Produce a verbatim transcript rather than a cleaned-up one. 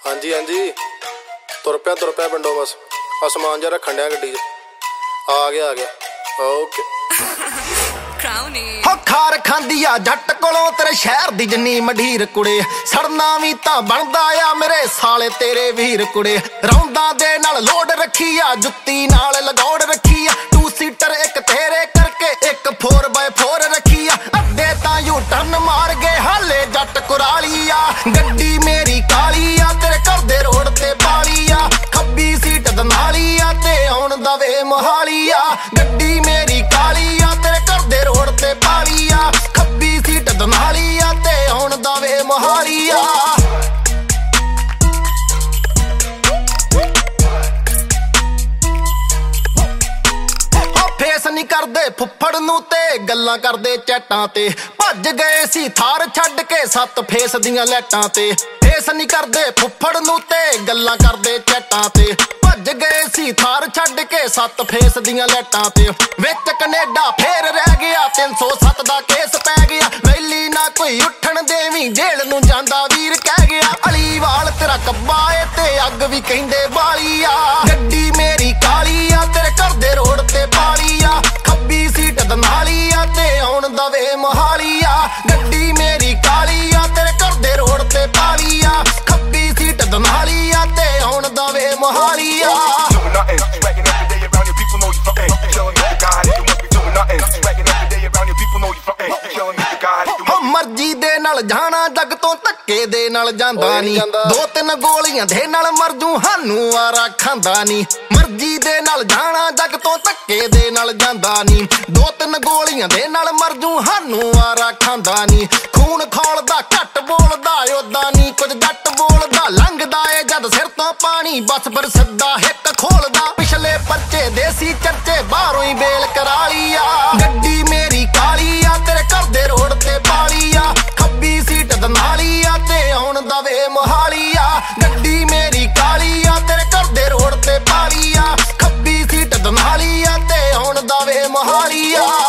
हाँ जी हाँ जी तुर पिया तुर पिया पिंडों बस आ समान जरा रखन दिया गड्डी च आ गया आ गया ओके हो खार खांदी आ जट कोलों तेरे शहर दी जन्नी मढीर कुड़े सड़ना भी तां बनदा आ मेरे साले तेरे वीर कुड़े रौंदा दे नाल लोड रखी आ जुत्ती नाल लगौड़ रखी आ टू सीटर एक तेरे करके एक फोर बाय फोर रखी आ अड्डे तां यू टर्न मार गए हाले जट कुराली आ गड्डी मेरी काली आ तेरे घर दे रोड ते पाली आ खब्बी सीट दनाली आ ते आउण दा वे मोहाली आ गड्डी मेरी काली आ तेरे घर दे रोड ते पाली आ खब्बी सीट दनाली आ ते आउण दा वे मोहाली आ नहीं करदे फुफड़ नूं ते गल्लां करदे चैटां ते भज गए सी थार छड्ड के सत्त फेस दियां लैटां ते फेस नहीं करदे फुफड़ नूं ते गल्लां करदे चैटां ते भज गए सी थार छड्ड के सत्त फेस दियां लैटां ते विच कनेडा फेर रह गया तीन सौ सत्त दा केस पै गया वैली ना कोई उठण देवी जेल नूं जांदा वीर कह गया अलीवाल तेरा कब्बा ए ते अग भी कहिंदे बाली आ गड्डी मेरी काली आ तेरे घर दे रोड ते पाली आ खब्बी सीट दनाली आ ते आउण दा वे मोहाली आ गड्डी मेरी काली आ तेरे घर दे रोड ते पाली आ खब्बी सीट दनाली आ ते आउण दा वे मोहाली आ मर्जी दे नाल जाना जग तो धक्के दे नाल जांदा नी दो तीन गोलियां दे नाल मर जू हानू आरा खांदा नी मर्जी दे नाल जाना जग तो धक्के दे नाल जांदा नी दो तीन गोलियां दे नाल मर जू हानू आरा खांदा नी खून खौलदा घट बोलदा ओदा नी कुछ जट बोलदा लंघदा ए जद सिर तो पानी बस पर सिद्धा हिक खोलदा पिछले परचे देसी चर्चे बाहरों ही बेल कराली आ गड्डी मेरी काली आ तेरे घर दे रोड ते पाली आ खब्बी सीट दनाली आ ते आउण दा वे मोहाली आ गड्डी मेरी काली आ तेरे घर दे रोड ते पाली आ खब्बी सीट दनाली आ ते आउण दा वे मोहाली आ